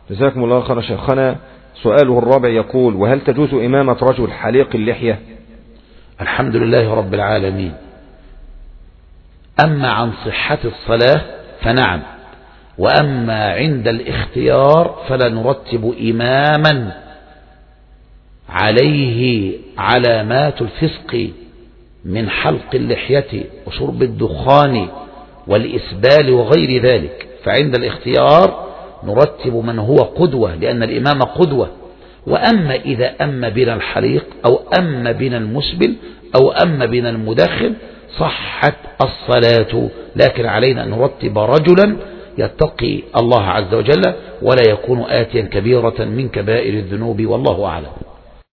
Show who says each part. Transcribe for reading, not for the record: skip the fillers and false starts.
Speaker 1: جزاكم الله خيرا شيخنا. سؤاله الرابع يقول: وهل تجوز إمامة رجل حليق اللحية؟
Speaker 2: الحمد لله رب العالمين. أما عن صحة الصلاة فنعم، وأما عند الاختيار فلا نرتب إماما عليه علامات الفسق من حلق اللحية وشرب الدخان والإسبال وغير ذلك، فعند الاختيار نرتب من هو قدوة، لأن الإمام قدوة. وأما إذا أم بنا الحليق أو أم بنا المسبل أو أم بنا المدخن صحت الصلاة، لكن علينا أن نرتب رجلا يتقي الله عز وجل ولا يكون آتيا كبيرة من كبائر الذنوب، والله أعلم.